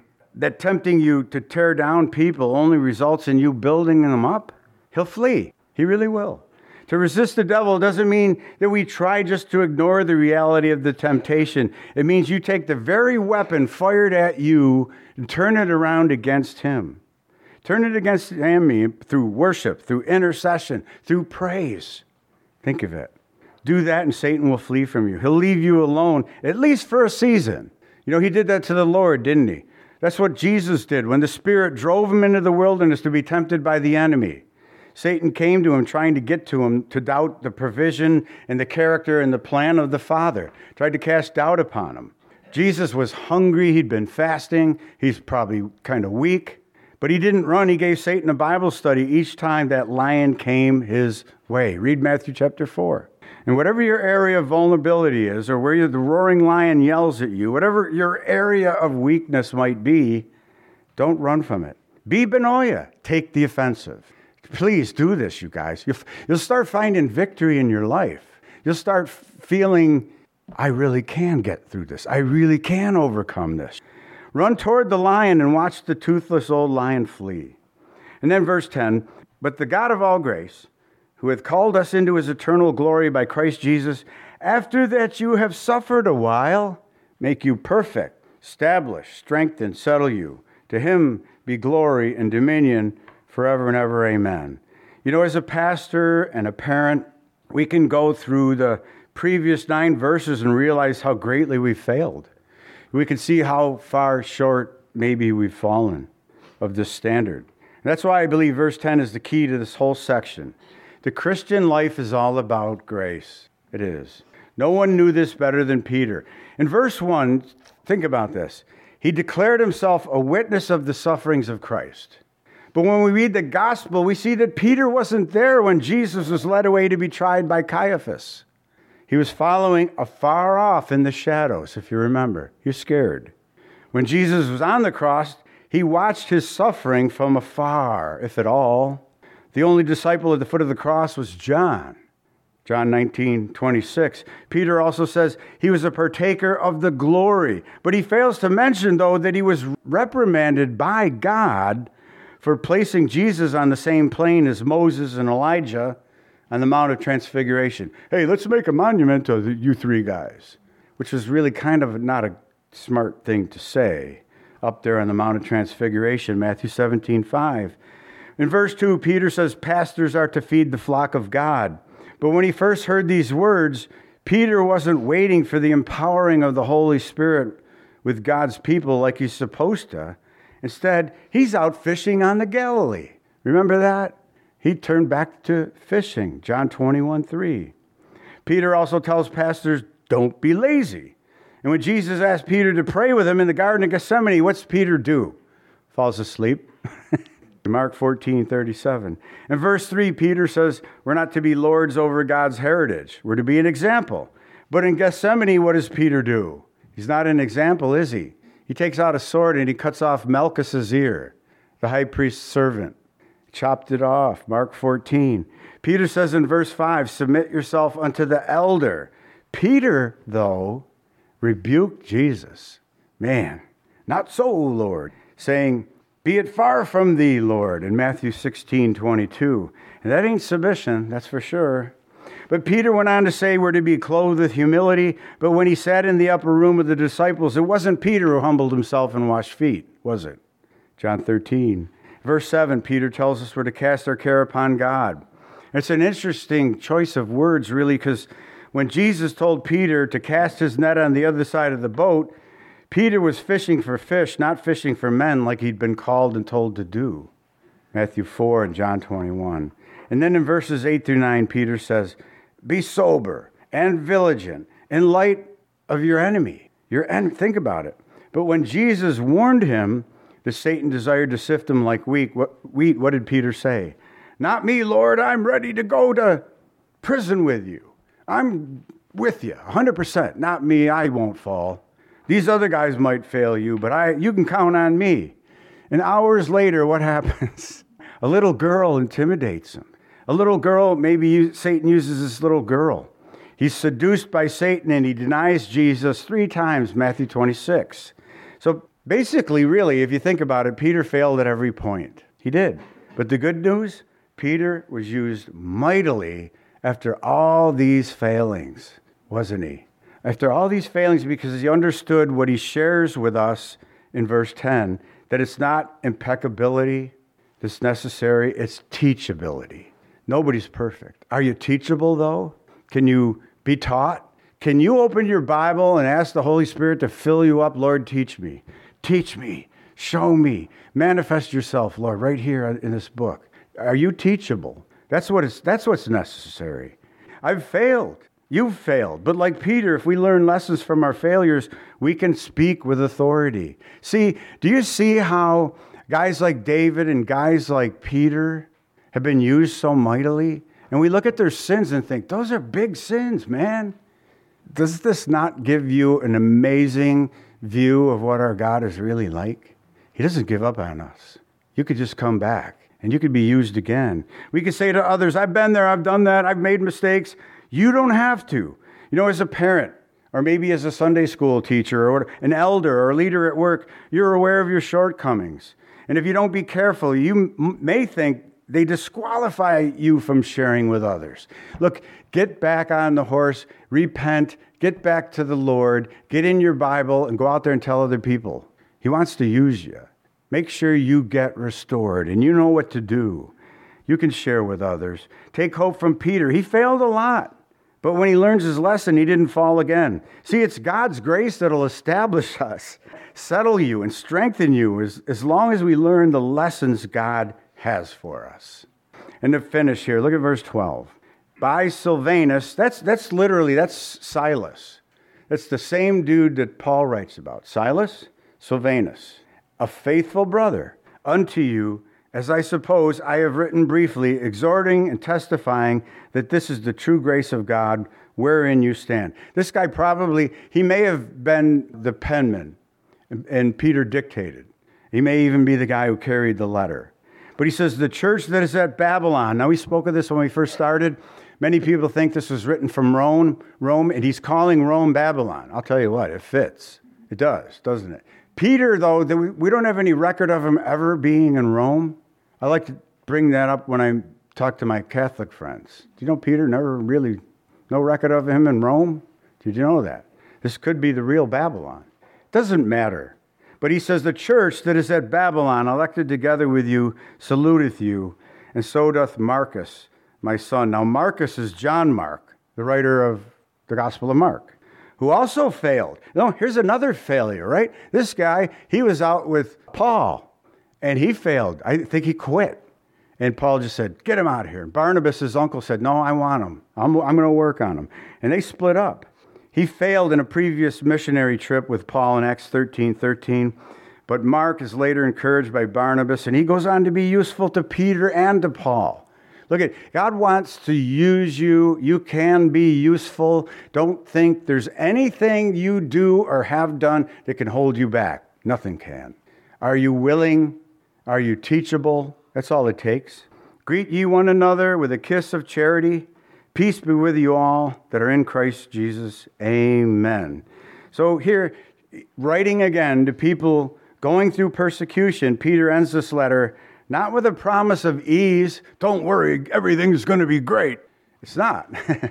you to tear down people only results in you building them up, he'll flee. He really will. To resist the devil doesn't mean that we try just to ignore the reality of the temptation. It means you take the very weapon fired at you and turn it around against him. Turn it against the enemy through worship, through intercession, through praise. Think of it. Do that and Satan will flee from you. He'll leave you alone, at least for a season. You know, he did that to the Lord, didn't he? That's what Jesus did when the Spirit drove him into the wilderness to be tempted by the enemy. Satan came to him trying to get to him to doubt the provision and the character and the plan of the Father. Tried to cast doubt upon him. Jesus was hungry. He'd been fasting. He's probably kind of weak. But he didn't run. He gave Satan a Bible study each time that lion came his way. Read Matthew chapter 4. And whatever your area of vulnerability is, or where the roaring lion yells at you, whatever your area of weakness might be, don't run from it. Be Benoia. Take the offensive. Please do this, you guys. You'll start finding victory in your life. You'll start feeling, I really can get through this. I really can overcome this. Run toward the lion and watch the toothless old lion flee. And then verse 10, but the God of all grace, who hath called us into his eternal glory by Christ Jesus, after that you have suffered a while, make you perfect, establish, strengthen, settle you. To him be glory and dominion forever and ever, amen. You know, as a pastor and a parent, we can go through the previous 9 verses and realize how greatly we've failed. We can see how far short maybe we've fallen of this standard. And that's why I believe verse 10 is the key to this whole section. The Christian life is all about grace. It is. No one knew this better than Peter. In verse 1, think about this. He declared himself a witness of the sufferings of Christ. But when we read the gospel, we see that Peter wasn't there when Jesus was led away to be tried by Caiaphas. He was following afar off in the shadows, if you remember. He was scared. When Jesus was on the cross, he He watched his suffering from afar, if at all. The only disciple at the foot of the cross was John. John 19:26. Peter also says he was a partaker of the glory. But he fails to mention, though, that he was reprimanded by God for placing Jesus on the same plane as Moses and Elijah on the Mount of Transfiguration. Hey, let's make a monument to you three guys, which was really kind of not a smart thing to say up there on the Mount of Transfiguration, Matthew 17:5. In verse 2, Peter says pastors are to feed the flock of God. But when he first heard these words, Peter wasn't waiting for the empowering of the Holy Spirit with God's people like he's supposed to. Instead, he's out fishing on the Galilee. Remember that? He turned back to fishing, John 21:3. Peter also tells pastors, don't be lazy. And when Jesus asked Peter to pray with him in the Garden of Gethsemane, what's Peter do? Falls asleep. Mark 14:37. In verse 3, Peter says we're not to be lords over God's heritage. We're to be an example. But in Gethsemane, what does Peter do? He's not an example, is he? He takes out a sword and he cuts off Malchus's ear, the high priest's servant. Chopped it off, Mark 14. Peter says in verse 5, submit yourself unto the elder. Peter, though, rebuked Jesus. Man, not so, Lord, saying, be it far from thee, Lord, in Matthew 16:22. And that ain't submission, that's for sure. But Peter went on to say we're to be clothed with humility. But when he sat in the upper room with the disciples, it wasn't Peter who humbled himself and washed feet, was it? John 13. Verse 7, Peter tells us we're to cast our care upon God. It's an interesting choice of words, really, because when Jesus told Peter to cast his net on the other side of the boat, Peter was fishing for fish, not fishing for men like he'd been called and told to do. Matthew 4 and John 21. And then in verses 8 through 9, Peter says, be sober and vigilant in light of your enemy. Think about it. But when Jesus warned him that Satan desired to sift him like wheat, what did Peter say? Not me, Lord, I'm ready to go to prison with you. I'm with you, 100%. Not me, I won't fall. These other guys might fail you, but you can count on me. And hours later, what happens? A little girl intimidates him. A little girl, Satan uses this little girl. He's seduced by Satan and he denies Jesus 3 times, Matthew 26. So basically, really, if you think about it, Peter failed at every point. He did. But the good news, Peter was used mightily after all these failings, wasn't he? After all these failings, because he understood what he shares with us in verse 10, that it's not impeccability that's necessary, it's teachability. Nobody's perfect. Are you teachable, though? Can you be taught? Can you open your Bible and ask the Holy Spirit to fill you up? Lord, teach me. Teach me. Show me. Manifest yourself, Lord, right here in this book. Are you teachable? That's what's necessary. I've failed. You've failed. But like Peter, if we learn lessons from our failures, we can speak with authority. See, do you see how guys like David and guys like Peter have been used so mightily? And we look at their sins and think, those are big sins, man. Does this not give you an amazing view of what our God is really like? He doesn't give up on us. You could just come back and you could be used again. We could say to others, I've been there, I've done that, I've made mistakes. You don't have to. You know, as a parent, or maybe as a Sunday school teacher, or an elder, or a leader at work, you're aware of your shortcomings. And if you don't be careful, you may think they disqualify you from sharing with others. Look, get back on the horse, repent, get back to the Lord, get in your Bible, and go out there and tell other people. He wants to use you. Make sure you get restored, and you know what to do. You can share with others. Take hope from Peter. He failed a lot. But when he learns his lesson, he didn't fall again. See, it's God's grace that'll establish us, settle you, and strengthen you as long as we learn the lessons God has for us. And to finish here, look at verse 12. By Silvanus, that's Silas. That's the same dude that Paul writes about. Silas, Silvanus, a faithful brother unto you, as I suppose I have written briefly, exhorting and testifying that this is the true grace of God wherein you stand. This guy he may have been the penman, and Peter dictated. He may even be the guy who carried the letter. But he says, the church that is at Babylon. Now, we spoke of this when we first started. Many people think this was written from Rome, and he's calling Rome Babylon. I'll tell you what, it fits. It does, doesn't it? Peter, though, we don't have any record of him ever being in Rome. I like to bring that up when I talk to my Catholic friends. Do you know Peter never really, no record of him in Rome? Did you know that? This could be the real Babylon. Doesn't matter. But he says, the church that is at Babylon, elected together with you, saluteth you, and so doth Marcus, my son. Now, Marcus is John Mark, the writer of the Gospel of Mark, who also failed. No, here's another failure, right? This guy, he was out with Paul, and he failed. I think he quit. And Paul just said, get him out of here. And Barnabas, his uncle, said, no, I want him. I'm going to work on him. And they split up. He failed in a previous missionary trip with Paul in Acts 13:13. But Mark is later encouraged by Barnabas, and he goes on to be useful to Peter and to Paul. Look at, God wants to use you. You can be useful. Don't think there's anything you do or have done that can hold you back. Nothing can. Are you willing? Are you teachable? That's all it takes. Greet ye one another with a kiss of charity. Peace be with you all that are in Christ Jesus. Amen. So here, writing again to people going through persecution, Peter ends this letter not with a promise of ease. Don't worry, everything's going to be great. It's not.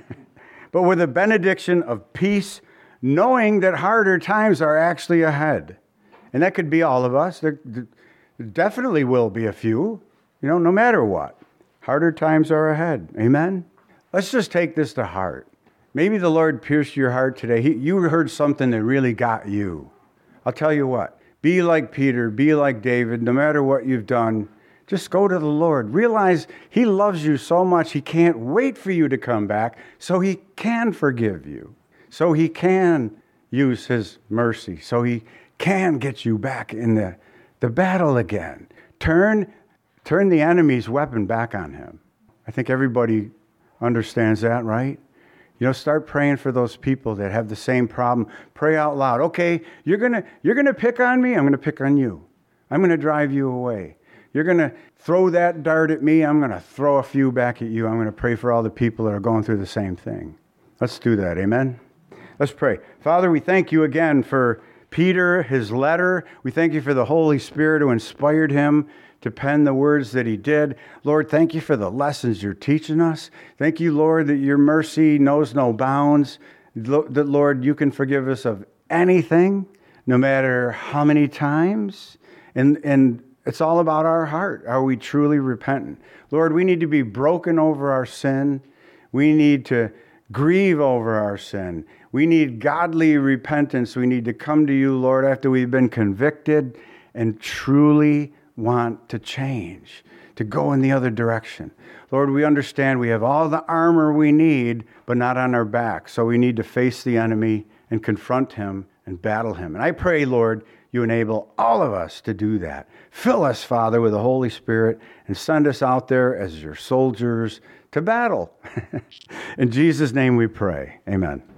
But with a benediction of peace, knowing that harder times are actually ahead. And that could be all of us. There definitely will be a few, no matter what. Harder times are ahead. Amen? Let's just take this to heart. Maybe the Lord pierced your heart today. You heard something that really got you. I'll tell you what. Be like Peter. Be like David. No matter what you've done, just go to the Lord. Realize He loves you so much, He can't wait for you to come back so He can forgive you. So He can use His mercy. So He can get you back in the battle again. Turn the enemy's weapon back on him. I think everybody understands that, right? Start praying for those people that have the same problem. Pray out loud. Okay, you're gonna pick on me. I'm gonna pick on you. I'm gonna drive you away. You're gonna throw that dart at me. I'm gonna throw a few back at you. I'm gonna pray for all the people that are going through the same thing. Let's do that. Amen. Let's pray. Father, we thank you again for Peter, his letter. We thank you for the Holy Spirit who inspired him to pen the words that he did. Lord, thank you for the lessons you're teaching us. Thank you, Lord, that your mercy knows no bounds. That, Lord, you can forgive us of anything, no matter how many times. And it's all about our heart. Are we truly repentant? Lord, we need to be broken over our sin. We need to grieve over our sin. We need godly repentance. We need to come to you, Lord, after we've been convicted and truly want to change, to go in the other direction. Lord, we understand we have all the armor we need, but not on our back. So we need to face the enemy and confront him and battle him. And I pray, Lord, you enable all of us to do that. Fill us, Father, with the Holy Spirit and send us out there as your soldiers to battle. In Jesus' name we pray. Amen.